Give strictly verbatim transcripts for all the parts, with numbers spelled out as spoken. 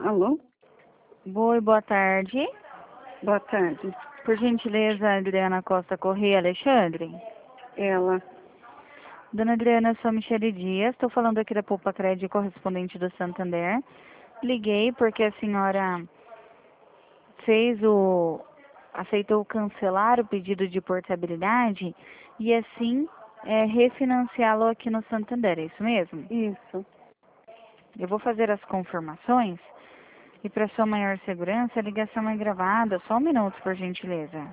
Alô? Oi, boa tarde. Boa tarde. Por gentileza, Adriana Costa Corrêa Alexandre. Ela. Dona Adriana, eu sou a Michele Dias, estou falando aqui da Poupa Crédito, correspondente do Santander. Liguei porque a senhora fez o... aceitou cancelar o pedido de portabilidade e assim é, refinanciá-lo aqui no Santander, é isso mesmo? Isso. Eu vou fazer as confirmações e para sua maior segurança a ligação é gravada. Só um minuto, por gentileza.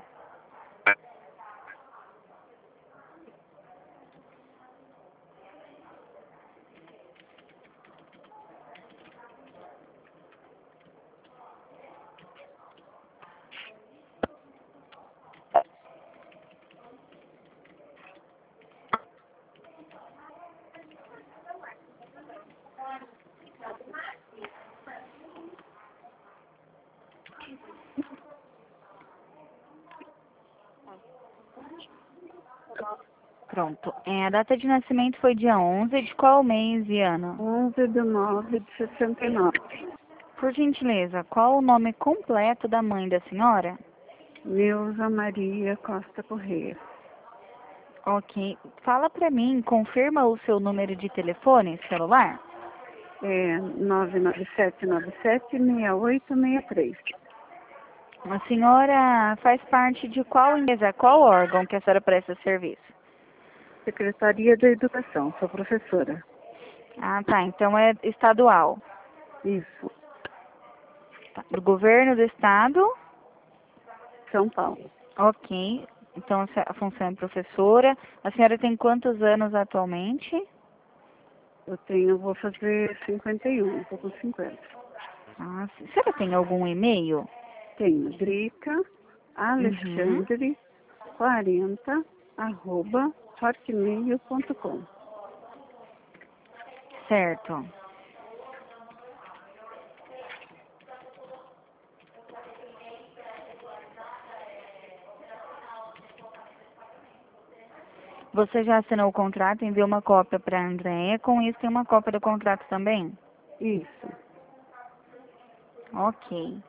Pronto. É, a data de nascimento foi dia onze, de qual mês e ano? onze de nove de sessenta e nove. Por gentileza, qual o nome completo da mãe da senhora? Neuza Maria Costa Corrêa. Ok. Fala pra mim, confirma o seu número de telefone celular? É nove nove sete nove sete seis oito seis três. A senhora faz parte de qual empresa, qual órgão que a senhora presta serviço? Secretaria da Educação. Sou professora. Ah, tá. Então é estadual. Isso. Tá. Do governo do estado? São Paulo. Ok. Então a função é professora. A senhora tem quantos anos atualmente? Eu tenho, vou fazer cinquenta e um. Estou com cinquenta. Ah, a senhora tem algum e-mail? Tenho Drica Uhum. Alexandre quarenta arroba hotmail ponto com. Certo. Você já assinou o contrato, enviou uma cópia para a Andréia. Com isso, tem uma cópia do contrato também? Isso. Ok.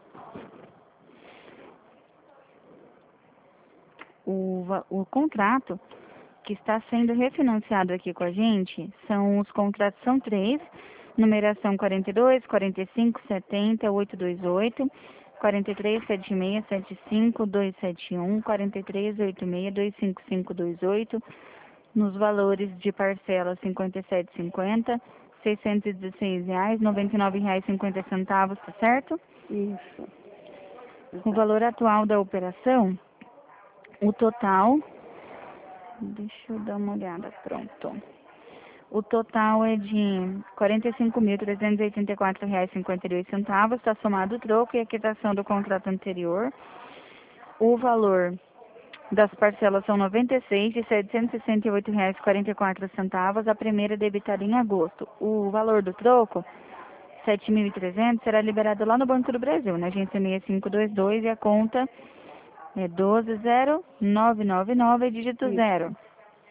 O, va- o contrato que está sendo refinanciado aqui com a gente são os contratos, são três, numeração quarenta e dois, quarenta e cinco, setenta, oitocentos e vinte e oito, quarenta e três, setenta e seis, setenta e cinco, duzentos e setenta e um, quarenta e três, oitenta e seis, duzentos e cinquenta e cinco, vinte e oito, nos valores de parcela cinquenta e sete e cinquenta, seiscentos e dezesseis reais, noventa e nove reais e cinquenta centavos, tá certo? Isso. O Exato. valor atual da operação, o total, deixa eu dar uma olhada, pronto. O total é de quarenta e cinco mil trezentos e oitenta e quatro reais e cinquenta e dois centavos, está somado o troco e a quitação do contrato anterior. O valor das parcelas são noventa e seis de setecentos e sessenta e oito reais e quarenta e quatro centavos, a primeira debitada em agosto. O valor do troco, sete mil e trezentos, será liberado lá no Banco do Brasil, na agência seis cinco dois dois, e a conta é doze zero nove nove nove, dígito Isso. zero.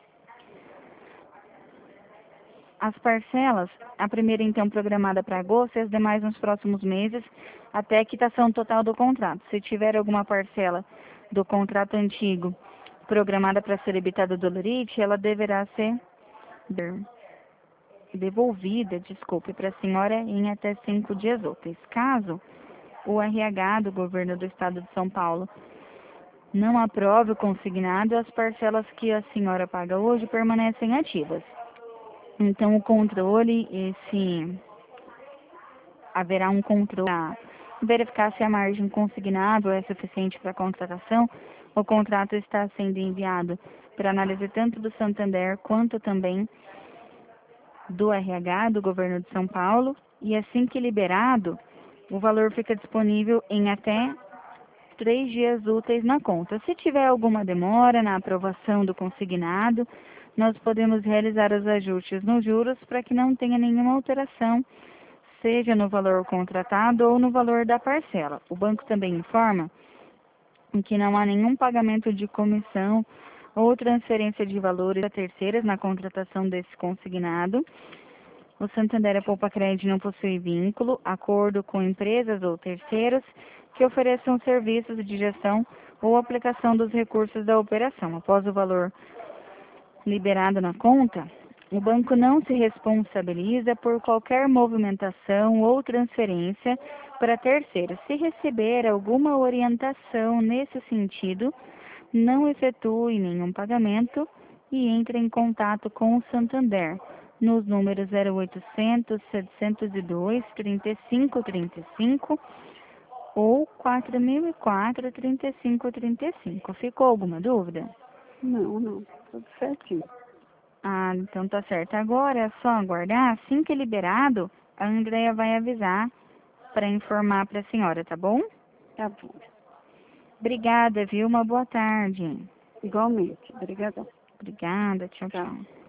As parcelas, a primeira então programada para agosto e as demais nos próximos meses, até a quitação total do contrato. Se tiver alguma parcela do contrato antigo programada para ser debitada do Dolorite, ela deverá ser devolvida, desculpe, para a senhora em até cinco dias úteis. Caso o R H do governo do estado de São Paulo não aprove o consignado, as parcelas que a senhora paga hoje permanecem ativas. Então, o controle, esse, haverá um controle para verificar se a margem consignável é suficiente para a contratação. O contrato está sendo enviado para análise tanto do Santander quanto também do R H, do governo de São Paulo, e assim que liberado, o valor fica disponível em até três dias úteis na conta. Se tiver alguma demora na aprovação do consignado, nós podemos realizar os ajustes nos juros para que não tenha nenhuma alteração, seja no valor contratado ou no valor da parcela. O banco também informa que não há nenhum pagamento de comissão ou transferência de valores a terceiras na contratação desse consignado. O Santander Poupa Crédito não possui vínculo, acordo com empresas ou terceiros que ofereçam serviços de gestão ou aplicação dos recursos da operação. Após o valor liberado na conta, o banco não se responsabiliza por qualquer movimentação ou transferência para terceiros. Se receber alguma orientação nesse sentido, não efetue nenhum pagamento e entre em contato com o Santander nos números zero oitocentos, setecentos e dois, trinta e cinco trinta e cinco ou quatro mil e quatro, trinta e cinco trinta e cinco. Ficou alguma dúvida? Não, não, tudo certinho. Ah, então tá certo. Agora é só aguardar. Assim que liberado, a Andrea vai avisar para informar para a senhora, tá bom? Tá bom. Obrigada, viu? Uma boa tarde. Igualmente. Obrigadão. Obrigada. Tchau, Tchau. tchau.